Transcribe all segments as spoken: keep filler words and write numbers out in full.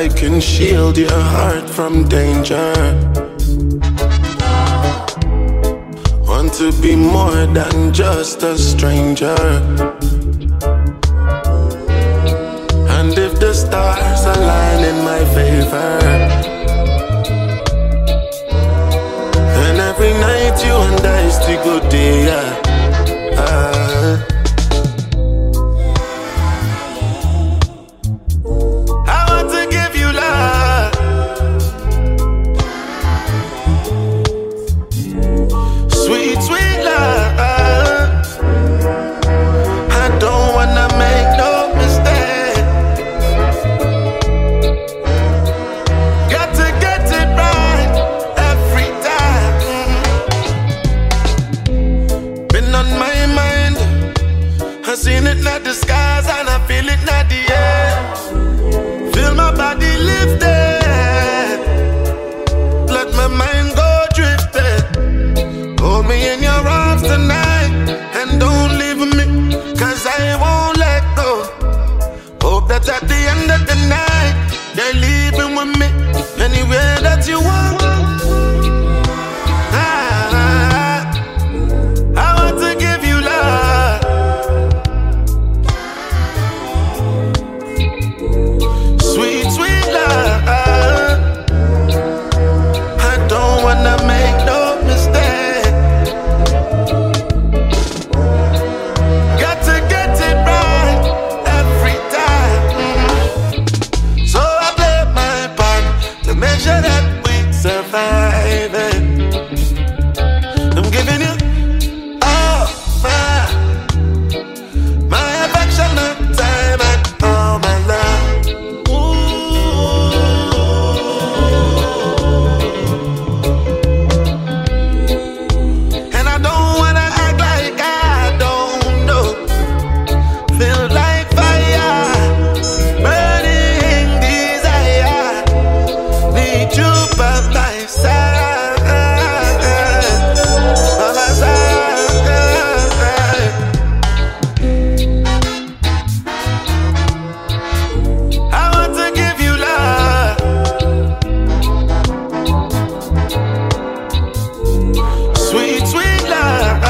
I can shield your heart from danger. Want to be more than just a stranger. And if the stars align in my favor, then every night you and I still go there. uh, I want to give you love, sweet, sweet love. I don't wanna make no mistake. Got to get it right every time. Been on my mind, I seen it in the skies and I feel it in the air. Feel my body lifted, let my mind go drifting. Hold me in your arms tonight and don't leave me, cause I won't let go. Hope that at the end of the night you're leaving with me anywhere that you want. Ah, I want to give you love, sweet, sweet love. I don't wanna make no mistake. Got to get it right every time. So I play my part to make sure that we survive it. I'm giving you all my, my affection, my time, and all my love. And I don't wanna act like I don't know. Feel like fire, burning desire. Need you by my side, by my side. I want to give you love, sweet, sweet love.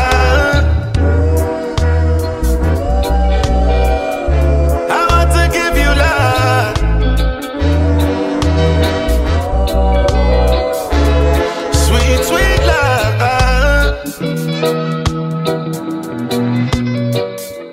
I want to give you love, sweet, sweet love.